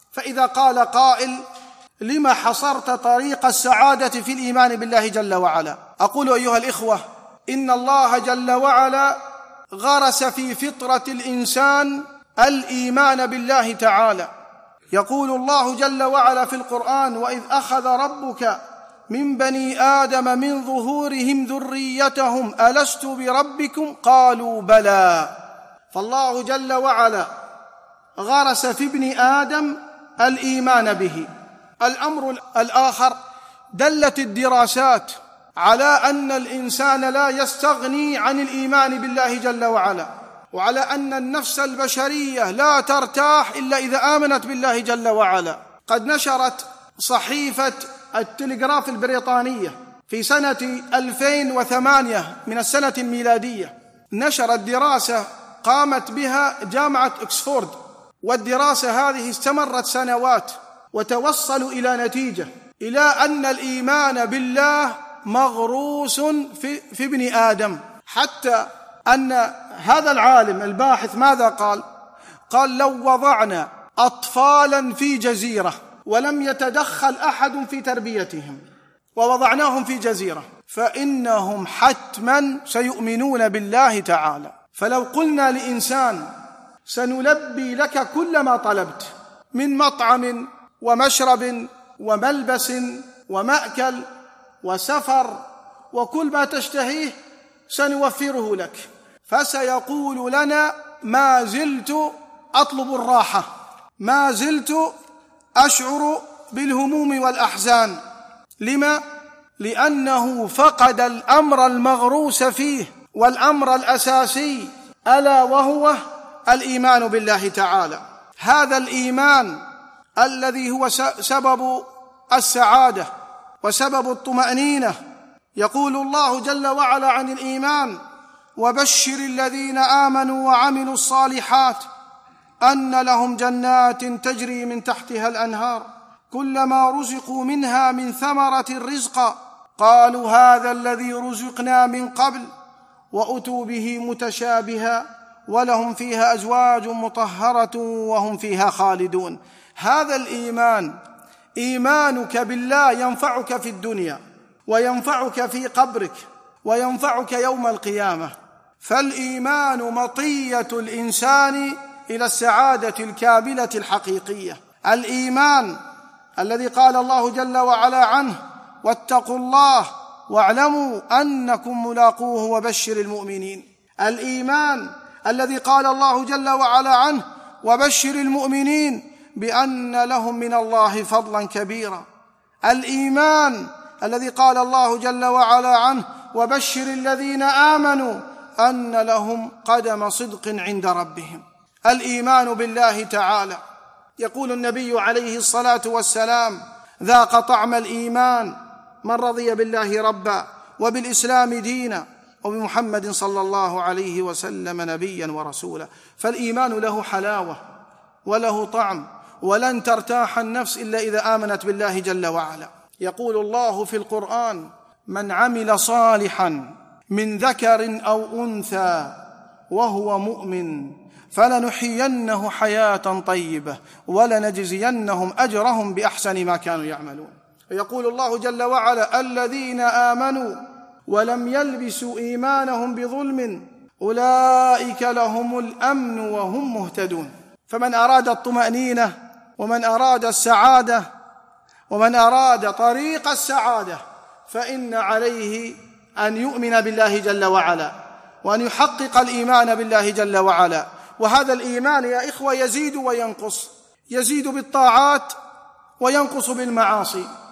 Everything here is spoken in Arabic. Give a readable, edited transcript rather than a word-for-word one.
فإذا قال قائل: لما حصرت طريق السعادة في الإيمان بالله جل وعلا؟ أقول أيها الإخوة: إن الله جل وعلا غرس في فطرة الإنسان الإيمان بالله تعالى. يقول الله جل وعلا في القرآن: وإذ أخذ ربك من بني آدم من ظهورهم ذريتهم ألست بربكم قالوا بلى. فالله جل وعلا غرس في ابن آدم الإيمان به. الأمر الآخر: دلت الدراسات على أن الإنسان لا يستغني عن الإيمان بالله جل وعلا، وعلى أن النفس البشرية لا ترتاح إلا إذا آمنت بالله جل وعلا. قد نشرت صحيفة التلغراف البريطانية في سنة 2008 من السنة الميلادية، نشرت دراسة قامت بها جامعة أكسفورد، والدراسة هذه استمرت سنوات، وتوصلوا إلى نتيجة، إلى أن الإيمان بالله مغروس في ابن آدم، حتى أن هذا العالم الباحث ماذا قال؟ قال: لو وضعنا أطفالا في جزيرة ولم يتدخل أحد في تربيتهم ووضعناهم في جزيرة فإنهم حتما سيؤمنون بالله تعالى. فلو قلنا لإنسان: سنلبي لك كل ما طلبت من مطعم ومشرب وملبس ومأكل وسفر وكل ما تشتهيه سنوفره لك، فسيقول لنا: ما زلت أطلب الراحة، ما زلت أشعر بالهموم والأحزان. لما؟ لأنه فقد الأمر المغروس فيه والأمر الأساسي، ألا وهو الإيمان بالله تعالى. هذا الإيمان الذي هو سبب السعادة وسبب الطمأنينة. يقول الله جل وعلا عن الإيمان: وبشر الذين آمنوا وعملوا الصالحات أن لهم جنات تجري من تحتها الأنهار كلما رزقوا منها من ثمرة رزقا قالوا هذا الذي رزقنا من قبل وأتوا به متشابها ولهم فيها أزواج مطهرة وهم فيها خالدون. هذا الإيمان، إيمانك بالله، ينفعك في الدنيا وينفعك في قبرك وينفعك يوم القيامة. فالإيمان مطية الإنسان إلى السعادة الكاملة الحقيقية. الإيمان الذي قال الله جل وعلا عنه: واتقوا الله واعلموا أنكم ملاقوه وبشر المؤمنين. الإيمان الذي قال الله جل وعلا عنه: وبشر المؤمنين بأن لهم من الله فضلا كبيرا. الإيمان الذي قال الله جل وعلا عنه: وبشر الذين آمنوا أن لهم قدم صدق عند ربهم. الإيمان بالله تعالى، يقول النبي عليه الصلاة والسلام: ذاق طعم الإيمان من رضي بالله ربا وبالإسلام دينا وبمحمد صلى الله عليه وسلم نبيا ورسولا. فالإيمان له حلاوة وله طعم، ولن ترتاح النفس إلا إذا آمنت بالله جل وعلا. يقول الله في القرآن: من عمل صالحا من ذكر أو أنثى وهو مؤمن فلنحيينه حياة طيبة ولنجزينهم أجرهم بأحسن ما كانوا يعملون. يقول الله جل وعلا: الذين آمنوا ولم يلبسوا إيمانهم بظلم أولئك لهم الأمن وهم مهتدون. فمن أراد الطمأنينة ومن أراد السعادة ومن أراد طريق السعادة فإن عليه أن يؤمن بالله جل وعلا وأن يحقق الإيمان بالله جل وعلا. وهذا الإيمان يا إخوة يزيد وينقص، يزيد بالطاعات وينقص بالمعاصي.